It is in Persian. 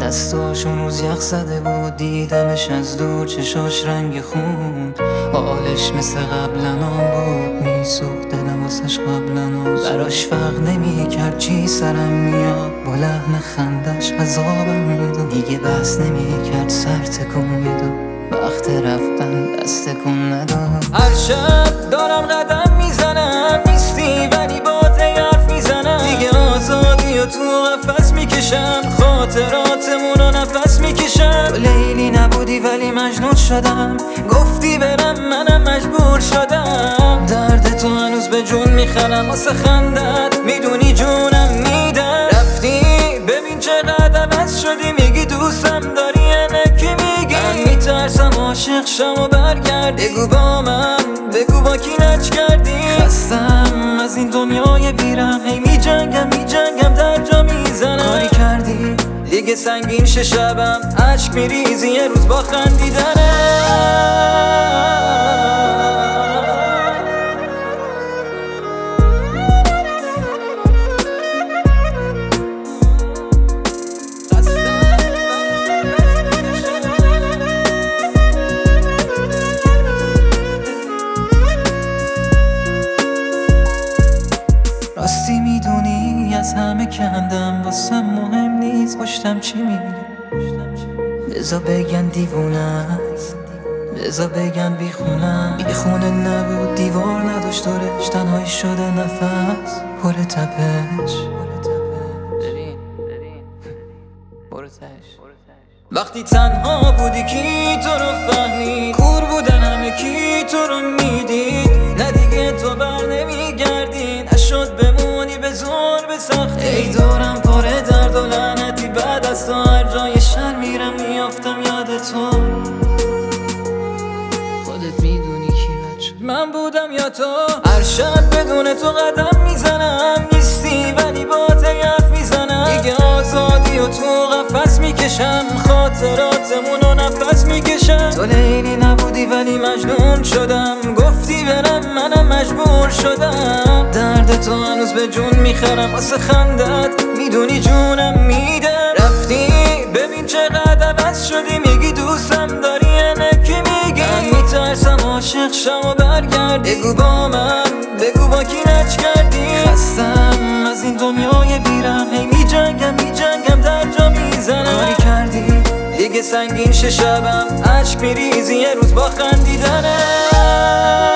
دستاشون روز یخ زده بود، دیدمش از دور چشاش رنگ خون، حالش مثل قبلنام بود، میسوخت دلم واسش قبلنام، براش فرق نمیکرد چی سرم میاد، با لحن خندش عذابم میداد، دیگه بس نمیکرد سر تکون میداد، وقت رفتن دست کن نداد. هر شب دارم قدم میزنم، نیستی ولی با حرف میزنم، دیگه آزادی و تو قفس میکشم، خاطراتمونو نفس میکشم. تو لیلی نبودی ولی مجنون شدم، گفتی برم منم مجبور شدم، درد تو هنوز به جون میخرم، واسه خندت میدونی جونم میدم. رفتی ببین چقدر عوض شدی، میگی دوستم داری کی میگی، من میترسم عاشق شم و برگردی، بگو با من بگو با کی نچ کردی. خستم از این دنیای بیرم، هی میجنگم در جا میزنم، کاری کردی دیگه سنگین شه شبم، عشق میریزی یه روز با خندیدنه. راستی میدونی از همه کندم، واسم مهم نیست پشتم چی میگه، بذار بگن دیوونه است، بذار بگن بیخونم، بیخونه نبود دیوار نداشت دورش، تنهایی شده نفس پر تپش. وقتی تنها بودی کی تو رو فهمید، کور بودن همه کی تو رو میدید، نه دیگه تو بر نمیگردی، نشد بمونی به زور به سختی، ای دورم پاره درد و لعنتی، بعد از تو هر جای شهر میرم میافتم یاد تو، خودت میدونی کی بچه من بودم یا تو. هر شب بدون تو قدم میزنم، نیستی ولی با حرف میزنم، دیگه آزادی و تو قفس میکشم، خاطراتمونو نفس میکشم. تو لیلی نبودی ولی مجنون شدم، گفتی برم منم مجبور شدم، درد تو هنوز به جون میخرم، واسه خندت میدونی جونم میدم. رفتی ببین چقدر عوض شدی، میگی دوستم داری کی میگی، من میترسم عاشق شم و برگردی، بگو با من بگو با کی نچ کردی. خستم از این دنیای بیرم، هی میجنگم در جا میزنم، کاری کردی دیگه سنگین شه شبم، عشق میریزی یه روز با خندیدنه.